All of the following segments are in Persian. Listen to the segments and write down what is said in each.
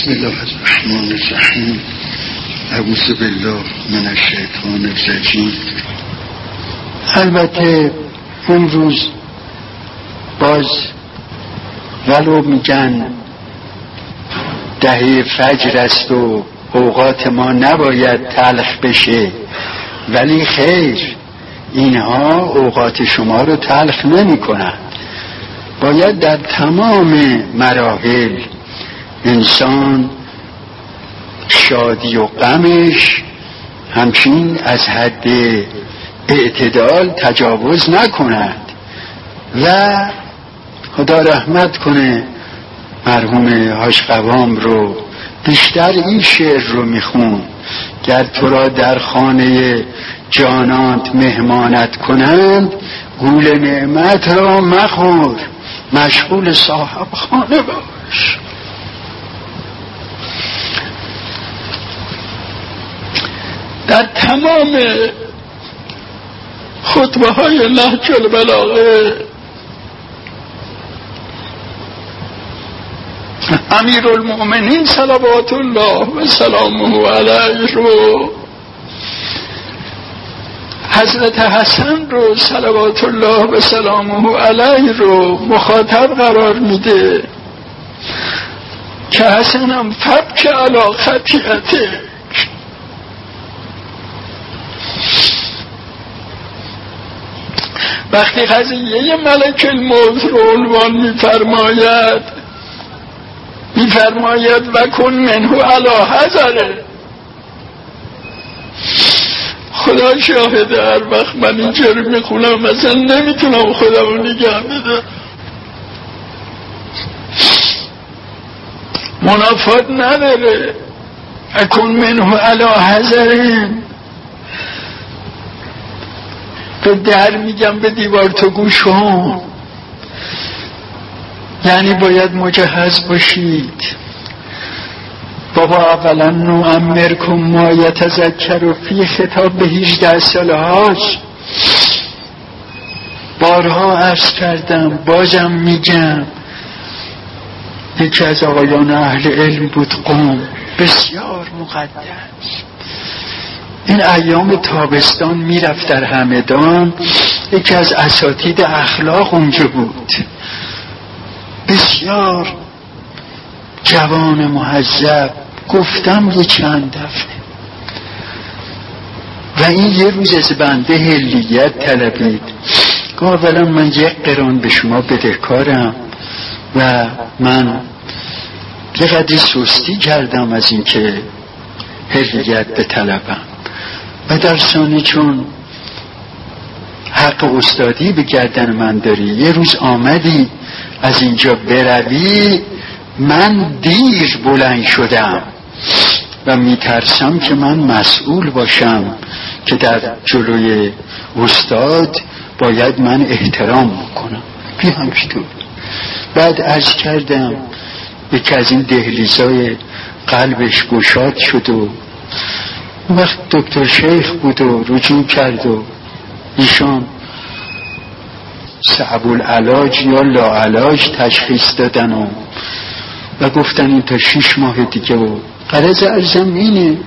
بسم الله الرحمن الرحیم. اعوذ بالله من الشیطان الرجیم. البته امروز باز ولو میگن دهه فجر است و اوقات ما نباید تلخ بشه، ولی خیر، اینها اوقات شما رو تلخ نمی کنند. باید در تمام مراحل انسان شادی و غمش همچین از حد اعتدال تجاوز نکند و خدا رحمت کنه مرحوم حاج قوام رو. بیشتر این شعر رو میخون: گر تو را در خانه جانانت مهمانت کنند، گول نعمت را مخور، مشغول صاحب خانه باش. در تمام خطبه های نهج البلاغه امیرالمؤمنین صلوات الله و سلامه علیه رو، حضرت حسن رو صلوات الله و سلامه علیه رو مخاطب قرار میده که حسنم فبک علی خطیئته. وقتی قضیه ملک الموت رو عنوان میفرماید و کن منه علی حذره. خدا شاهده هر وقت من اینجا رو میخونم مثلا نمیتونم خودم رو نگه بدم، منافات نداره. اکن منه علی حذره، به در میگم به دیوار تو گوش کن، یعنی باید مجهز باشید. بابا اولا نعمرکم ما یتذکر فی خطاب به 18 سالهاش. بارها عرض کردم، بازم میگم، یکی از آقایان اهل علم بود، قم بسیار مقدس. این ایام تابستان میرفت در همدان، یکی از اساتید اخلاق اونجا بود، بسیار جوان مهذب. گفتم یه چند دفعه و این یه روز از بنده حلیت طلبید. گفت اولا من 1 قران به شما بدهکارم و من یه قدری سستی کردم از این که حلیت بطلبم، و در ثانی چون حق استادی به گردن من داری، یه روز آمدی از اینجا بروی، من دیر بلند شدم و میترسم که من مسئول باشم که در جلوی استاد باید من احترام بکنم. همچطور بعد عرض کردم یکی از این دهلیزای قلبش گشاد شد و وقت دکتر شیخ بود و رجوع کرد و ایشان صعب العلاج یا لاعلاج تشخیص دادن و گفتن این تا 6 ماه دیگه. و غرض عرضم اینه،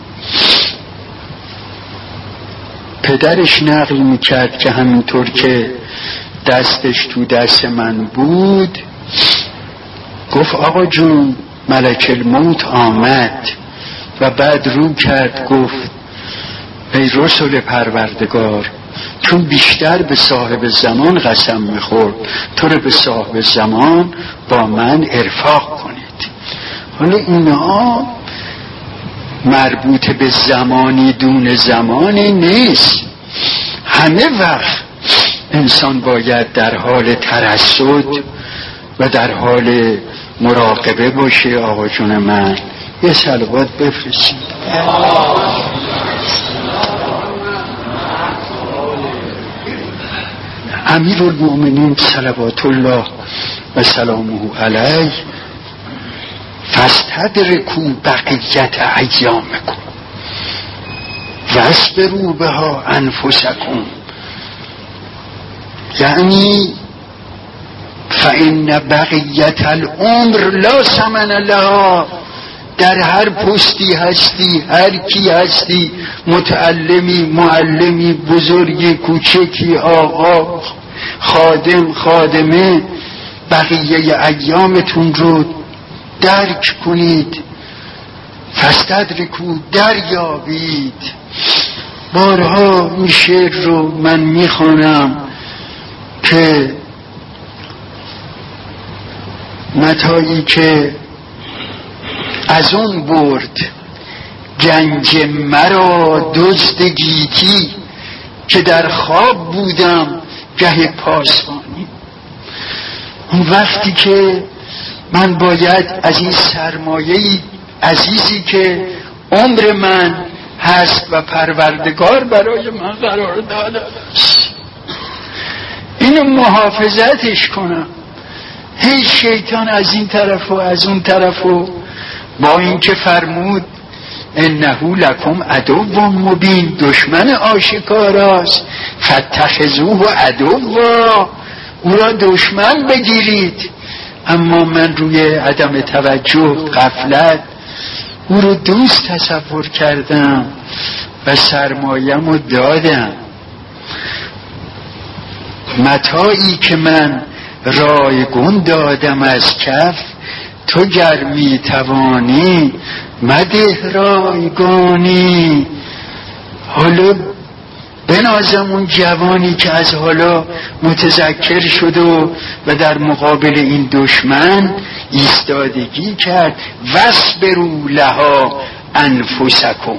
پدرش نقل میکرد که همینطور که دستش تو دست من بود، گفت آقا جون ملک الموت آمد و بعد رو کرد گفت ای رسول پروردگار، چون بیشتر به صاحب زمان قسم میخورد، تو رو به صاحب زمان با من ارفاق کنید. حالا اینها مربوط به زمانی دون زمانی نیست. همه وقت انسان باید در حال ترصد و در حال مراقبه باشه. آقا جون من یه صلوات بفرستید. امیرالمؤمنین صلوات الله و سلامه علیه فاستدرکوا بقیت ایامکم واصبروا بها انفسکم، یعنی فإن بقیت العمر لا ثمن لها در هر پستی هستی، هر کی هستی، متعلمی، معلمی، بزرگی، کوچکی، آقا، خادم، خادمه، بقیه ایامتون رو درک کنید، فاستدرکوا، دریابید. بارها این شعر رو من میخوانم که متایی که از اون برد گنج مرا دزد گیتی، که در خواب بودم گه پاسبانی. اون وقتی که من باید از این سرمایه عزیزی که عمر من هست و پروردگار برای من قرار داده است اینو محافظتش کنم. هیچ شیطان از این طرف و از اون طرف، و با اینکه فرمود انه لکم عدو مبین، دشمن آشکاراست، فاتخذوه عدوا، او را دشمن بگیرید. اما من روی عدم توجه، غفلت، او رو دوست تصور کردم و سرمایم رو دادم. متاعی که من رایگون دادم از کف، تو گر می توانی مده رایگانی. حالا بنازم اون جوانی که از حالا متذکر شد و در مقابل این دشمن ایستادگی کرد. واصبروا لها انفسکم.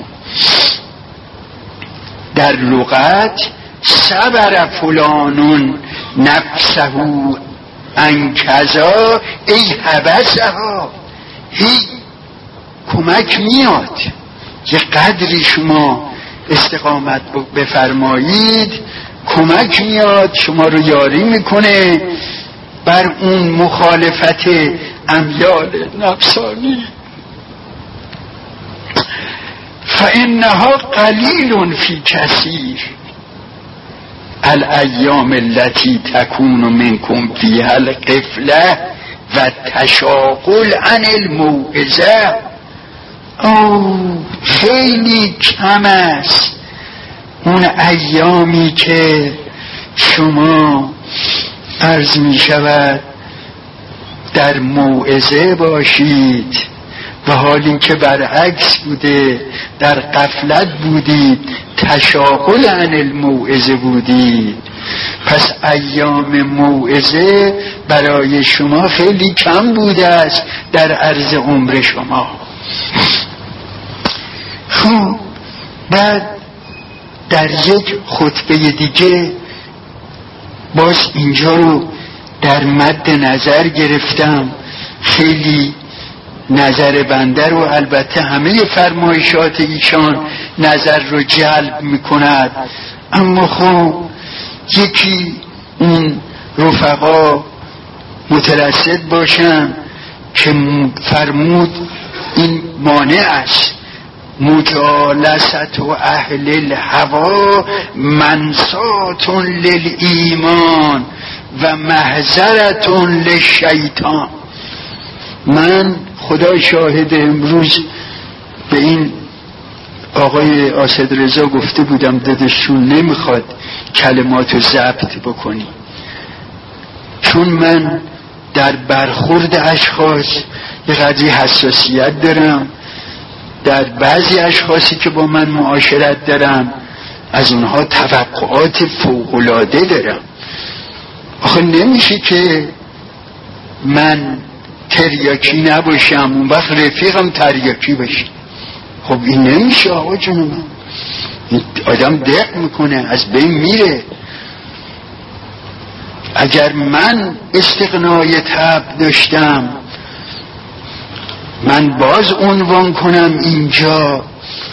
در لغت صبر فلان نفسه ان کذا ای حبسها. هی کمک میاد، یه قدری شما استقامت بفرمایید، کمک میاد، شما رو یاری میکنه بر اون مخالفت امیال نفسانی. فانها قلیل فی کثیر الایام التي تكون منكم فيها الغفله و تشاغل عن الموعظه. خیلی کم است اون ایامی که شما عرض می شود در موعظه باشید، و حالی که برعکس بوده در غفلت بودید، تشاغل عن الموعظه بودید. پس ایام موعظه برای شما خیلی کم بوده است در عرض عمر شما. خب بعد در یک خطبه دیگه باز اینجا رو در مد نظر گرفتم. خیلی نظر بنده رو، البته همه فرمایشات ایشان نظر رو جلب میکند، اما خب یکی اون رفقا مترصد باشن که فرمود این مانع است: مجالست و اهل الهوا منسات للایمان و محضرتون للشیطان. من خدا شاهد امروز به این آقای آسد رضا گفته بودم دادشون نمیخواد کلماتو ضبط بکنی، چون من در برخورد اشخاص یه قدری حساسیت دارم. در بعضی اشخاصی که با من معاشرت دارم از اونها توقعات فوق‌العاده دارم. آخه نمیشه که من تریاکی نباشم اون وقت رفیقم تریاکی باشه. خب این نمیشه آقا جون. من آدم دق میکنه، از بین میره. اگر من استغنای طبع داشتم، من باز عنوان کنم اینجا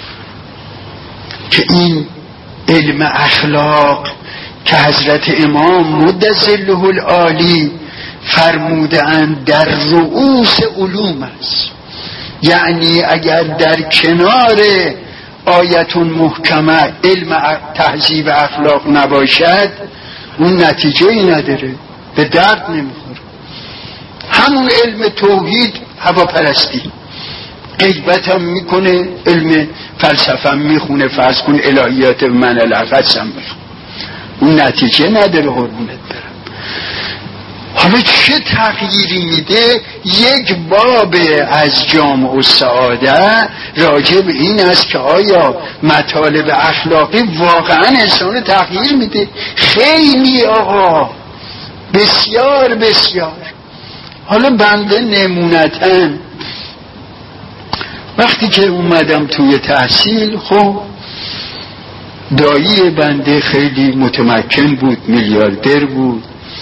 که این علم اخلاق که حضرت امام مد ظله العالی فرمودند در رؤوس علوم است. یعنی اگر در کنار آیتون محکمه علم تهذیب اخلاق نباشد، اون نتیجه ای نداره، به درد نمیخوره. همون علم توحید هواپرستی، غیبتم میکنه، علم فلسفه میخونه، فرض کن الهیات من القدسم میخونه، اون نتیجه نداره قربونت برم. حالا چه تغییری میده؟ یک باب از جامع السعاده راجع به این است که آیا مطالب اخلاقی واقعا انسان تغییر میده؟ خیلی آقا، بسیار بسیار. حالا بنده نمونتاً وقتی که اومدم توی تحصیل، خب دایی بنده خیلی متمکن بود، میلیاردر بود.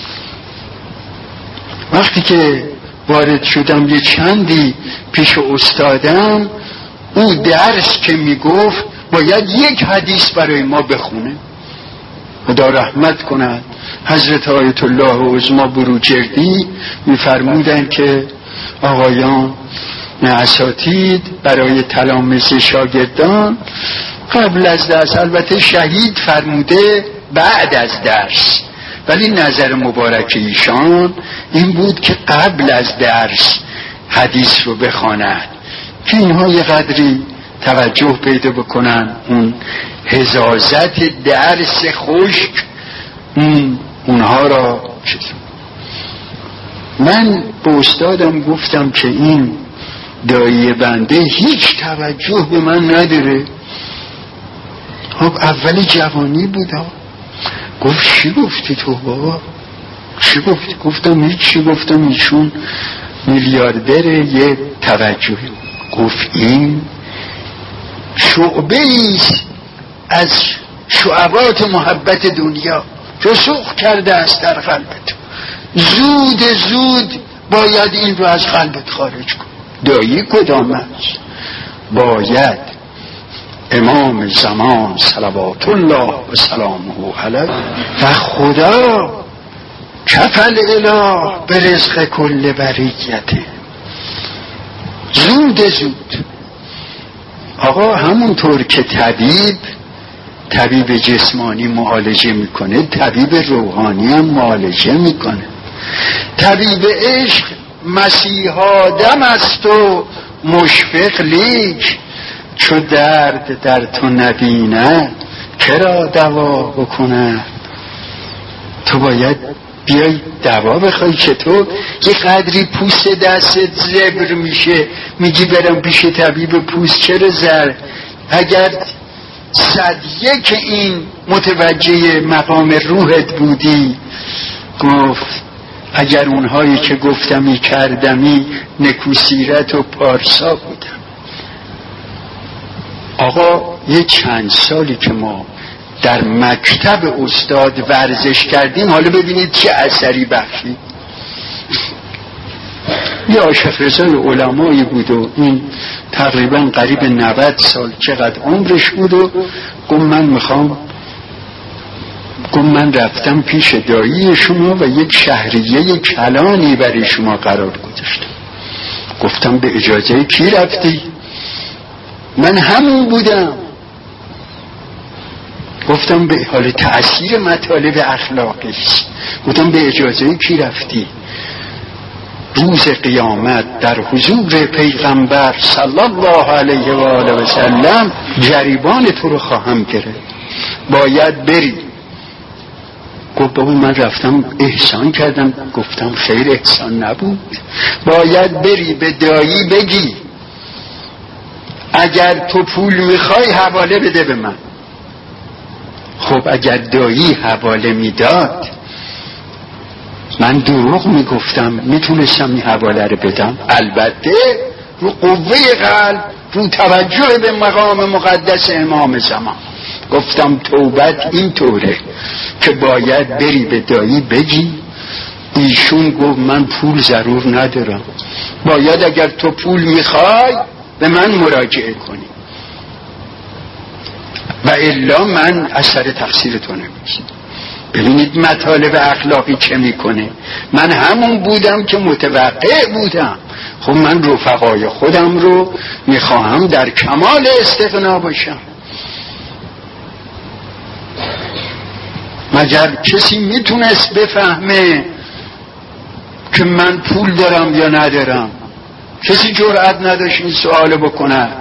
وقتی که وارد شدم یه چندی پیش استادم، او درس که میگفت باید یک حدیث برای ما بخونه. خدا رحمت کند حضرت آیت الله عظما بروجردی میفرمودن که آقایان اساتید برای تلامذه شاگردان قبل از درس، البته شهید فرموده بعد از درس، ولی نظر مبارک ایشان این بود که قبل از درس حدیث رو بخواند که اینها یه قدری توجه پیدا بکنن. اون حزازت درس خشک اونها را من به استادم گفتم که این دایی بنده هیچ توجه به من نداره. خب اولی جوانی بود. گفت چی گفتی تو بابا؟ چی گفتی؟ گفتم هیچی. گفتم ایشون میلیاردره، یه توجهی. گفت این شعبه ایست از شعبات محبت دنیا، رسوخ کرده است در قلبت، زود زود باید این رو از قلبت خارج کن. دایی کدام است؟ باید امام زمان صلوات الله و سلامه علیه و خدا کفل اله به رزق کل بریته، زود زود. آقا همونطور که طبیب جسمانی معالجه میکنه، طبیب روحانی هم معالجه میکنه. طبیب عشق مسیح آدم است و مشفق لیک، چو درد در تو نبینه کرا دوا بکنه. تو باید بیای دوا بخوای که تو یه قدری پوست دستت زبر میشه، میگی برم پیش طبیب پوست. چرا زر؟ اگر 101 این متوجه مقام روحت بودی، گفت اگر اونهایی که گفتمی کردمی نکوسیرت و پارسا بودم. آقا یه چند سالی که ما در مکتب استاد ورزش کردیم، حالا ببینید چه اثری بخشید. یه عاشق رضای علمایی بود و این تقریبا قریب 90 سال چقدر عمرش بود و گفت من رفتم پیش دایی شما و یک شهریه کلانی برای شما قرار گذاشتم. گفتم به اجازه کی رفتی؟ من همون بودم. گفتم به حال تأثیر مطالب اخلاقی است. گفتم به اجازه کی رفتی؟ روز قیامت در حضور پیغمبر صلی الله علیه و آله و سلم جریبان تو رو خواهم گرفت، باید بری. گفت بابا من رفتم احسان کردم. گفتم خیر، احسان نبود، باید بری به دایی بگی اگر تو پول میخوای حواله بده به من. خب اگر دایی حواله میداد، من دروغ میگفتم، میتونستم این حواله رو بدم. البته رو قوه قلب، رو توجه به مقام مقدس امام زمان. گفتم توبت این طوره که باید بری به دایی بگی. ایشون گفت من پول ضرور ندارم، باید اگر تو پول میخوای به من مراجعه کنی و الا من اثر تقصیر تو نمی‌بینم. ببینید مطالب اخلاقی چه میکنه. من همون بودم که متوقع بودم. خب من رفقای خودم رو میخواهم در کمال استغنا باشم. مگر کسی میتونست بفهمه که من پول دارم یا ندارم؟ کسی جرأت نداشت این سوال بکند.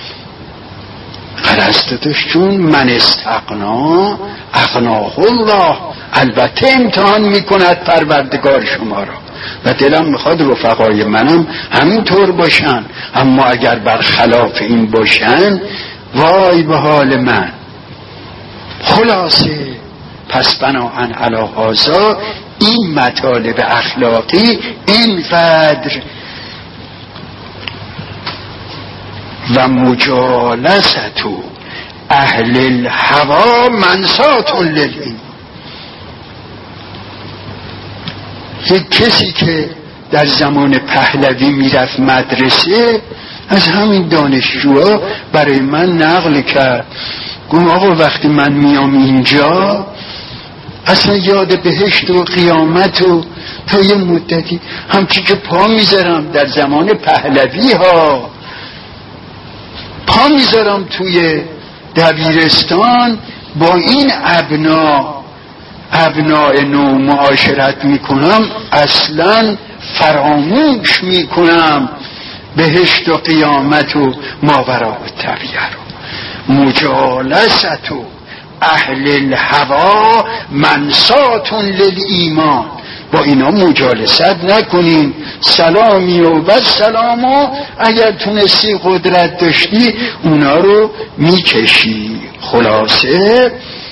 قرستش چون من استغنا اغناه الله، البته امتحان میکند پروردگار شما را و دلم میخواد رفقای منم همینطور باشن، اما اگر برخلاف این باشن وای به حال من. خلاصه پس بناهن علی هذا این مطالب اخلاقی اینقدر و مجالست اهل الهوا منسات للایمان. یک کسی که در زمان پهلوی میرفت مدرسه از همین دانشجوها برای من نقل کرد، گفت آقا وقتی من میام اینجا اصلا یاد بهشت و قیامت و تا یه مدتی همچی که پا میذارم در زمان پهلوی ها پا میذارم توی دبیرستان با این ابناء نو معاشرت میکنم، اصلا فراموش میکنم بهشت و قیامت و ماوراء الطبیعه رو. مجالست اهل الهوا منسات للایمان، با اینا مجالست نکنین. سلامی و بس سلام و اگر تونستی قدرت داشتی اونا رو میکشی. خلاصه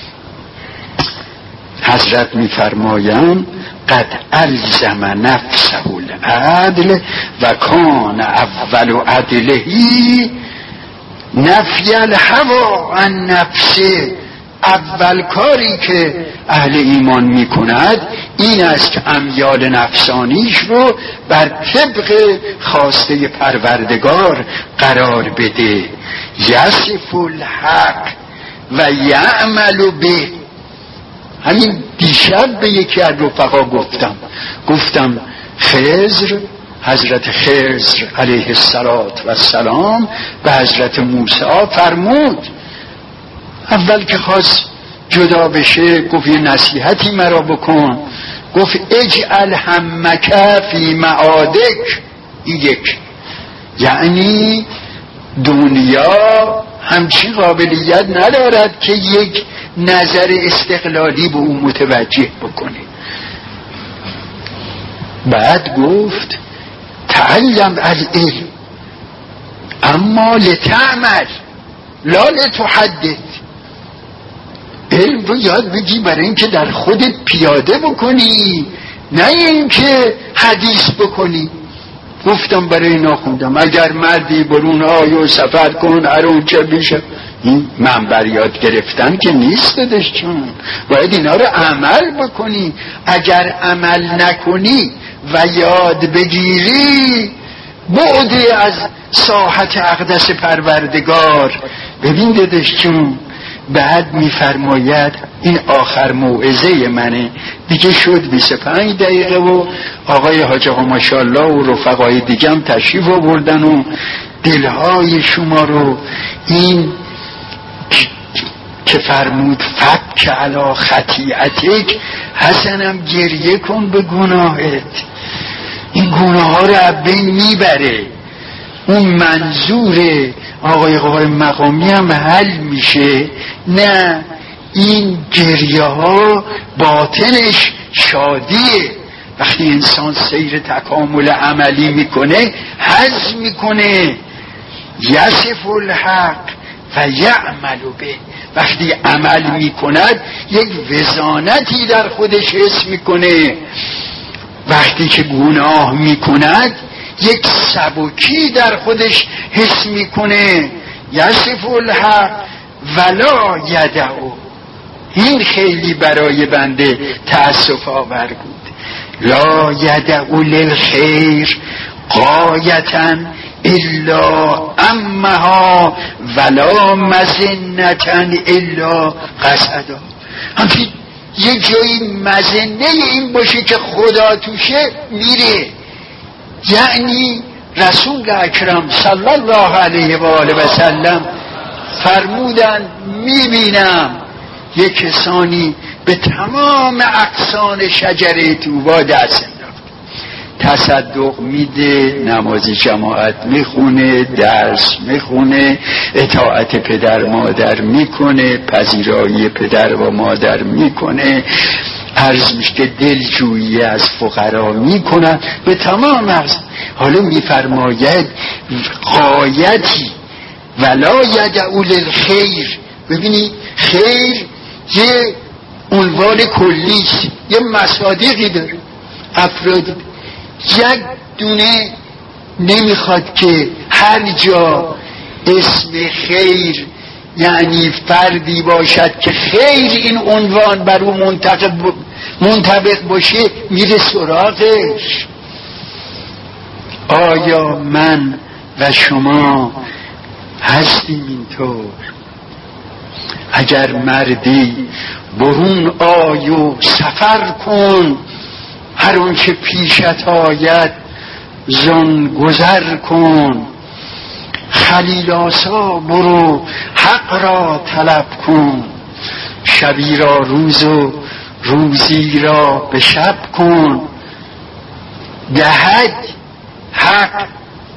حضرت میفرمایند قد الزم نفسه العدل و کان اول عدلهی نفی الهوا عن نفسه. اول کاری که اهل ایمان میکند این است که امیال نفسانیش رو بر طبق خواسته پروردگار قرار بده. یصف الحق و یعمل به. همین دیشب به یکی از رفقا گفتم خضر، حضرت خضر علیه السلام به حضرت موسی فرمود اول که خواست جدا بشه گفت یه نصیحتی مرا بکن، گفت اجعل همک فی معادک. یک یعنی دنیا همچین قابلیت ندارد که یک نظر استقلالی به اون متوجه بکنه. بعد گفت تعلم العلم اما لتعمل لا لتحدث. علم رو یاد بگی برای اینکه در خودت پیاده بکنی، نه اینکه حدیث بکنی. گفتم برای اینا خوندم اگر مردی برون آیو سفر کن هرون چه بیشه. این منبر یاد گرفتن که نیست دادش، چون باید اینا رو عمل بکنی. اگر عمل نکنی و یاد بگیری بعدی از ساحت اقدس پروردگار. ببین دادش چون بعد میفرماید این آخر موعظه منه دیگه، شد 25 دقیقه و آقای حاج آقا ماشاءالله و رفقای دیگه هم تشریف آوردن و دلهای شما رو این که فرمود فک علی خطیئتک، حسنم گریه کن به گناهت. این گناه ها رو از بین میبره. اون منظور آقای قائم مقامی هم حل میشه. نه، این گریه ها باطنش شادیه. وقتی انسان سیر تکامل عملی میکنه حظ میکنه. یصف الحق و یعمل به. وقتی عمل میکند یک وزانتی در خودش حس میکنه. وقتی که گناه میکند یک سبکی در خودش حس میکنه. یصف الحق ولا یدعو. این خیلی برای بنده تأسف آور بود. لا یدعو للخیر غایتا الا امها ولا مزنتا الا قصدا. همچنین یه جایی مزنه این باشه که خدا توشه میره. یعنی رسول اکرم صلی الله علیه و آله و سلم فرمودن میبینم یک کسانی به تمام اقسان شجره طوبا دست انداخت. تصدق میده، نماز جماعت میخونه، درس میخونه، اطاعت پدر مادر میکنه، پذیرایی پدر و مادر میکنه، عرض میشه که دلجویی از فقرا میکنن به تمام عرض. حالا میفرماید غایتی ولا یدعو للخیر. ببینی خیر یه عنوان کلیست، یه مصادیقی داره، افرادی. یک دونه نمیخواد که هر جا اسم خیر یعنی فردی باشد که خیر این عنوان بر اون منطبق باشه میره سراغش. آیا من و شما هستیم اینطور؟ اگر مردی برون آی و سفر کن، هر اون که پیشت آید زن گذر کن، خلیل آسا برو حق را طلب کن، شبی را روز و روزی را به شب کن، دهد حق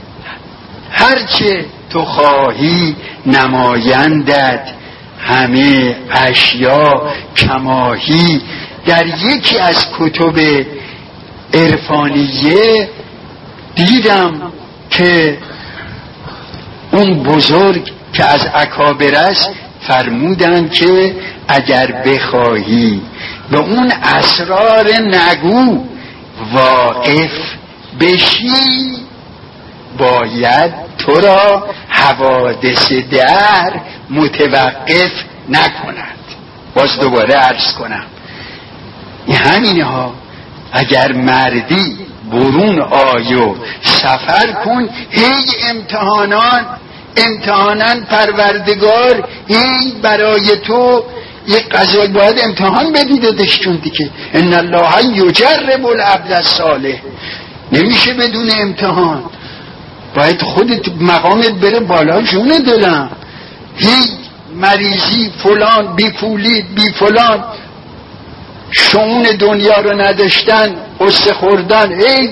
هرچه تو خواهی نمایندت همه اشیا کماهی. در یکی از کتب عرفانیه دیدم که اون بزرگ که از اکابر است فرمودن که اگر بخواهی به اون اسرار نگو واقف بشی، باید تو را حوادث در متوقف نکند. باز دوباره عرض کنم این همینه ها. اگر مردی برون آیو سفر کن، هی امتحانان پروردگار هی برای تو یک قضایی باید امتحان بدی دادش، چون دیگه ان الله یجرب العبد الصالح، نمیشه بدون امتحان. باید خودت مقامت بره بالا جون دلم. هی مریضی فلان، بی پولی بی فلان، شؤون دنیا رو نداشتن، قصه خوردن. ای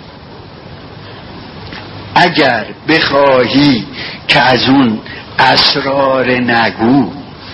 اگر بخواهی که از اون اسرار نگو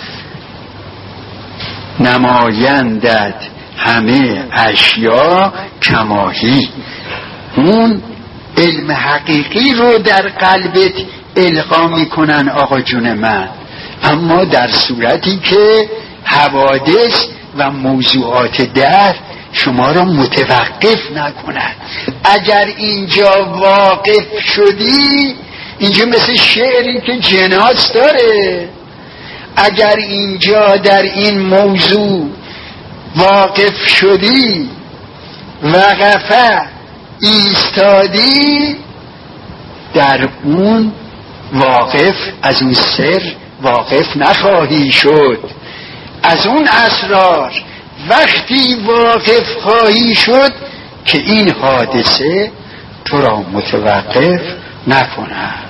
نمایندت همه اشیا کماهی، اون علم حقیقی رو در قلبت القا میکنن آقا جون من، اما در صورتی که حوادث و موضوعات در شما را متوقف نکنند. اگر اینجا واقف شدی، اینجا مثل شعری که جناس داره، اگر اینجا در این موضوع واقف شدی، وقفه ایستادی، در اون واقف از اون سر واقف نخواهی شد. از اون اسرار وقتی واقف خواهی شد که این حادثه تو را متوقف نکند.